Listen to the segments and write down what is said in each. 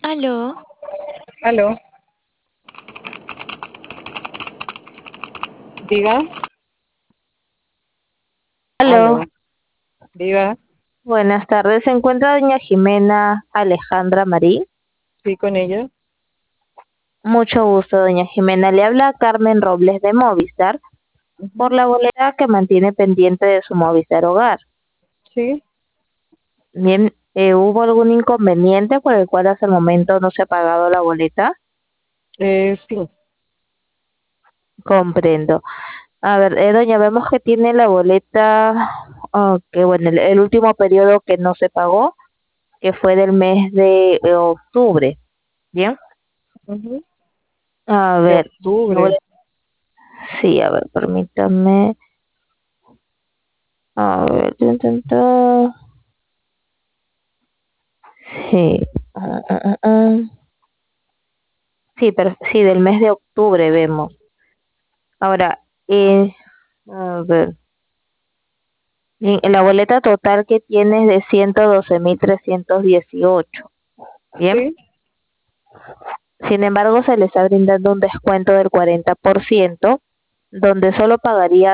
Aló, Aló, diga, aló. aló, diga, Buenas tardes. ¿Se encuentra doña Jimena Alejandra Marín? sí con ella. Mucho gusto, doña Jimena. Le habla Carmen Robles de Movistar por Ujú. la boleta que mantiene pendiente de su Movistar Hogar. Sí, Bien, ¿hubo algún inconveniente por el cual hasta el momento no se ha pagado la boleta? sí, Comprendo. A ver, doña, vemos que tiene la boleta, que bueno, el último periodo que no se pagó, que fue del mes de octubre. Bien. ujú. A De ver, octubre. sí, a ver, permítame. A ver, tun, tun, tun. Sí. Sí, pero sí, del mes de octubre vemos. Ahora, a ver, bien, la boleta total que tiene es de 112.318. Bien. Sí, Sin embargo, se le está brindando un descuento del 40%, donde solo pagaría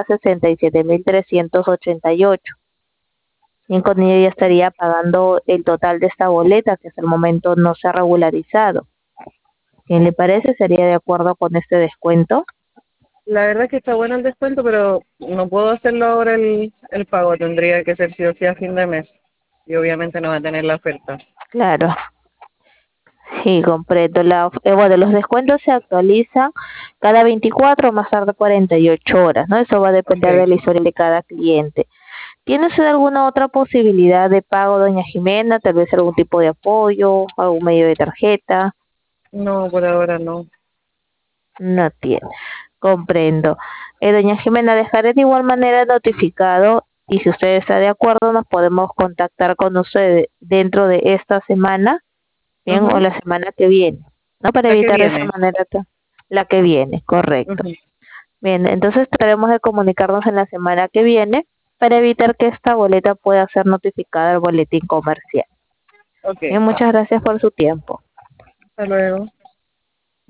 67.388. Bien, con ello ya estaría pagando el total de esta boleta, que hasta el momento no se ha regularizado. ¿Quién le parece? ¿Sería de acuerdo con este descuento? la verdad que está bueno el descuento, pero no puedo hacerlo ahora el pago. Tendría que ser sí o sí a fin de mes. Y obviamente no va a tener la oferta. Claro, sí, comprendo. Bueno, los descuentos se actualizan cada 24 o más tarde 48 horas, ¿no? Eso va a Ok, depender de la historia de cada cliente. ¿Tiene usted alguna otra posibilidad de pago, doña Jimena? Tal vez algún tipo de apoyo, algún medio de tarjeta. no, por ahora no. No tiene. Comprendo. Doña Jimena, dejaré de igual manera notificado y si usted está de acuerdo nos podemos contactar con usted dentro de esta semana, bien, o Ujú. la semana que viene, ¿no? Para La que evitar de esa viene. manera la que viene, correcto. Ujú. Bien, entonces trataremos de comunicarnos en la semana que viene para evitar que esta boleta pueda ser notificada al boletín comercial. Ok, Bien, muchas gracias por su tiempo. hasta luego.